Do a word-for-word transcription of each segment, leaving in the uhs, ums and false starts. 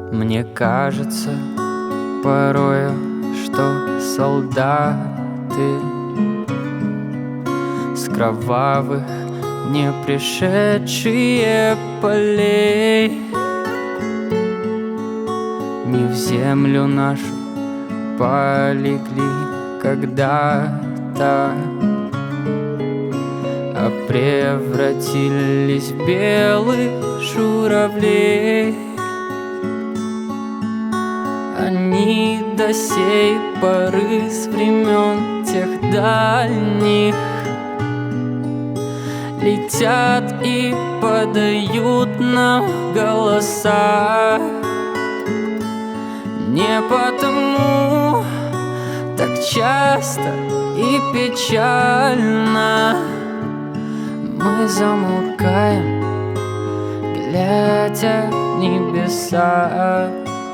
Мне кажется порою, что солдаты с кровавых не пришедшие полей не в землю нашу полегли когда-то, а превратились в белых журавлей. Они до сей поры с времен тех дальних летят и подают нам голоса. Не потому так часто и печально мы замолкаем, глядя в небеса.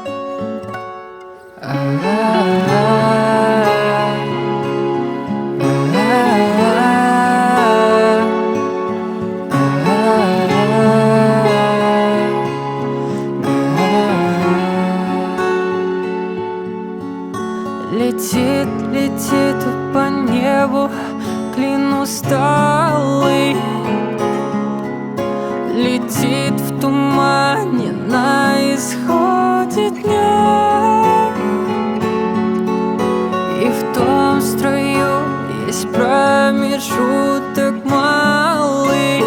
Летит, летит по небу клин усталый, летит в тумане на исходе дня. И в том строю есть промежуток малый.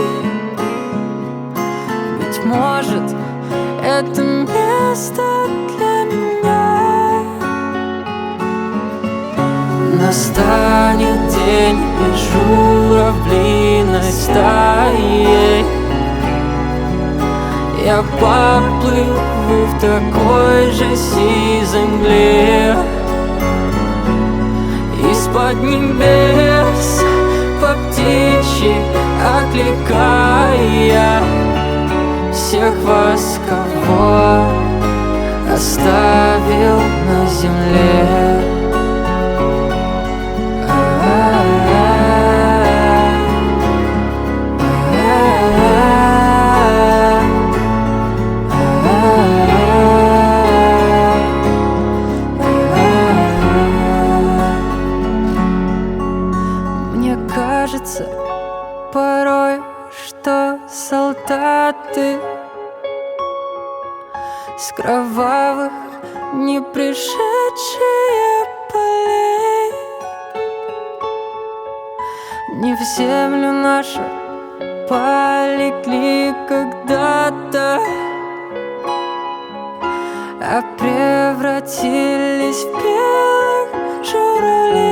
Быть может, это место для меня. Настанет день, и журавлиной стаей я поплыву в такой же сизой мгле. Из-под небес по птичьи окликая всех вас, кого оставил на земле. Мне кажется порой, что солдаты с кровавых не пришедшие полей не в землю нашу полегли когда-то, а превратились в белых журавлей.